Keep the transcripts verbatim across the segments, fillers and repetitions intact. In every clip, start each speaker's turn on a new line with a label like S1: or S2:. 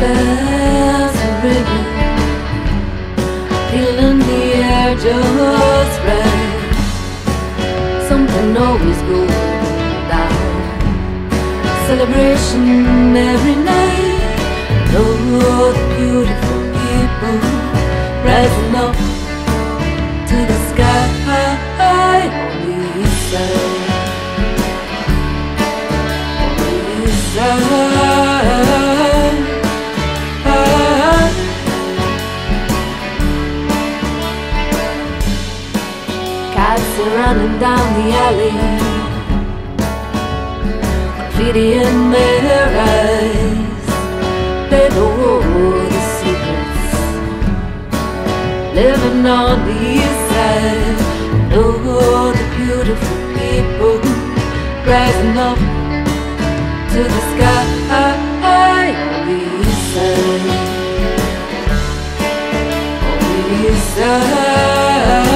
S1: bells are ringing, feeling the air just right. Something always goes down. Celebration every night. Oh, the beautiful people rising up to the sky on the east side. On the east side. Cats are running down the alley, graffiti in their eyes. They know the secrets, living on the east side. Know the beautiful people rising up to the sky on the east side. On the east side.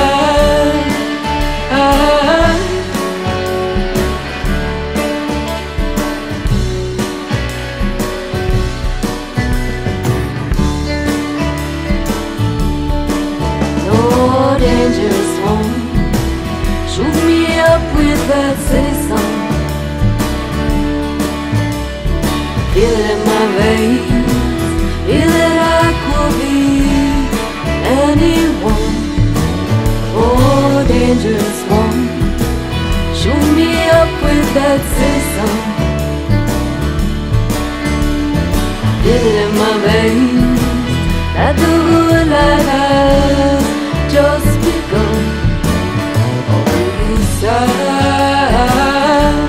S1: Dangerous one, shoot me up with that city song. Feel it in my veins, feel that I could be anyone. Oh, dangerous one, shoot me up with that city song. Feel it in my veins, that the good life has just begun. On the east side,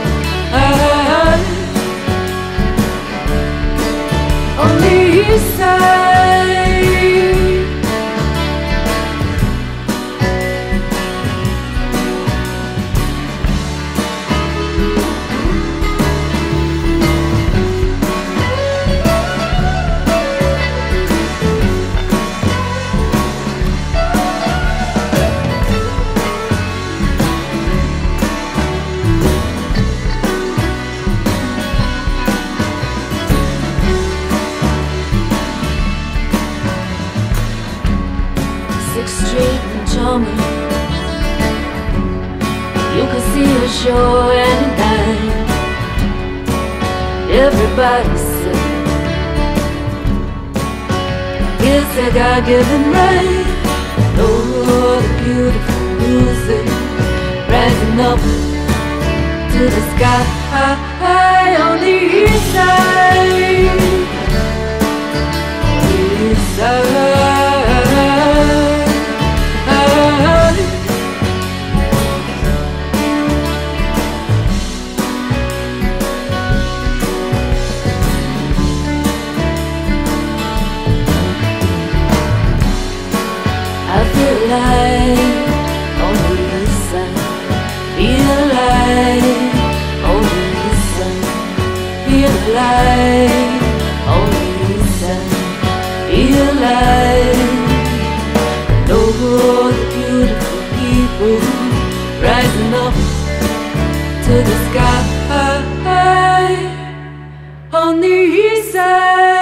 S1: on the east side. Sixth Street and Charming, you can see a show anytime. Everybody's sick, it's a God-given right. Oh, the beautiful music rising up to the sky on the east side. On the east side. I feel alive on the east side. Feel alive on the east side. Feel alive on the east side. Feel alive. Know the beautiful people rising up to the sky on the east side.